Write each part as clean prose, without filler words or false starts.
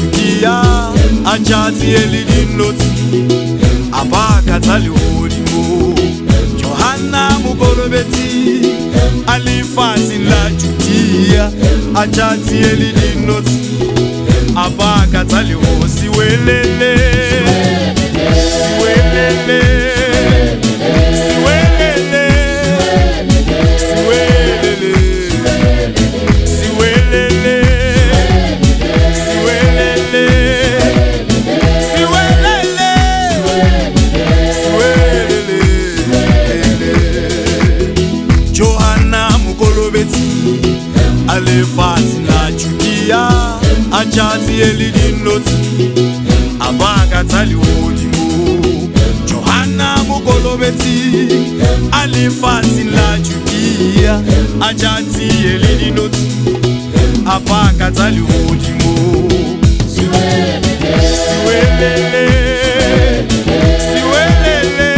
Judea achati elidinoti abakatali odimo Johanna mukolobeti alifasi la Judea achati elidinoti abakatali osiwelele siwelele alefati na Judea achati elidinoti abakatali odimo Johanna mukolobeti alefati na Judea achati elidinoti abakatali odimo siwelele siwelele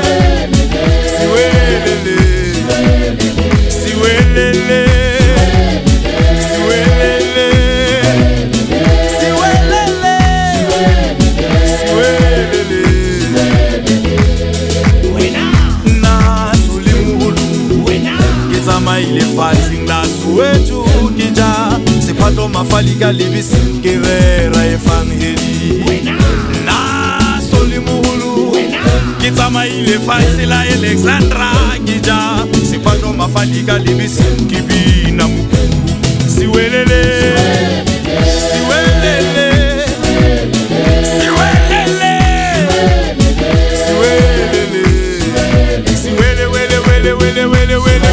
siwelele siwelele ile fating la suetu kija sepato mafalika libisi kevera evangeli na solimuhulu kitama ile fatsila Alexandra kija sepato mafalika libisi kibina muku siwelele siwelele siwelele siwelele siwele wele wele wele wele wele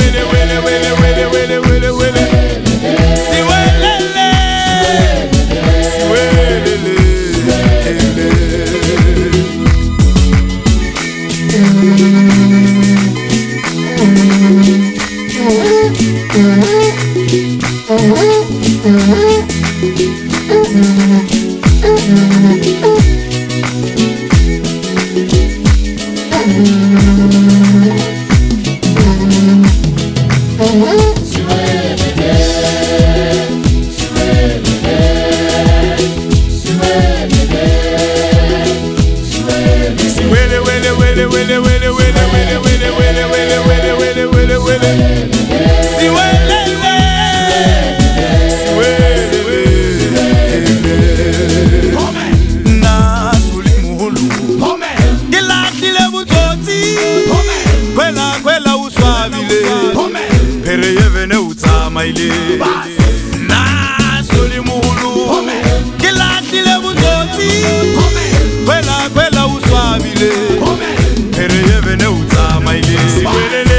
na solimuhulu kilatile butoti kwela kwela uswabile pereye vene utamaile siwelele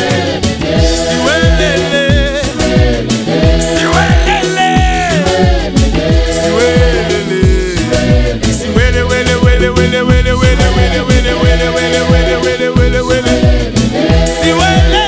siwelele siwelele siwelele siwele wele wele wele wele wele wele wele wele wele wele wele wele siwelele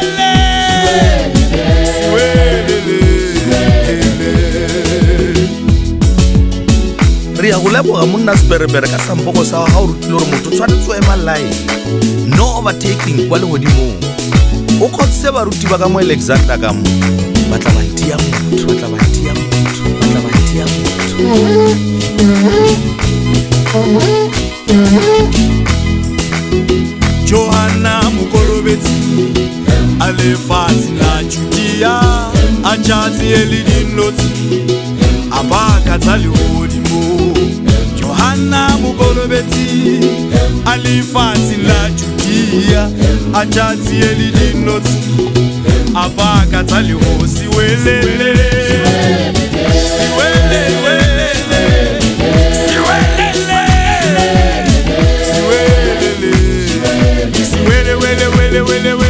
ria go leboga monna seperebere ka sampoko sa ga o rutile gore motho tshwanetse o ema line no overtaking kwa legodimong o kgotsise baruti ba ka mo Alexandra ka mo batla bantia motho batla bantia motho batla bantia motho Johanna mukolobeti alefati na Judea achati elidinoti abakatali odimo Johanna mukolobeti alefati na Judea achati elidinoti abakatali osiwelele siwelele siwelele siwele wele wele wele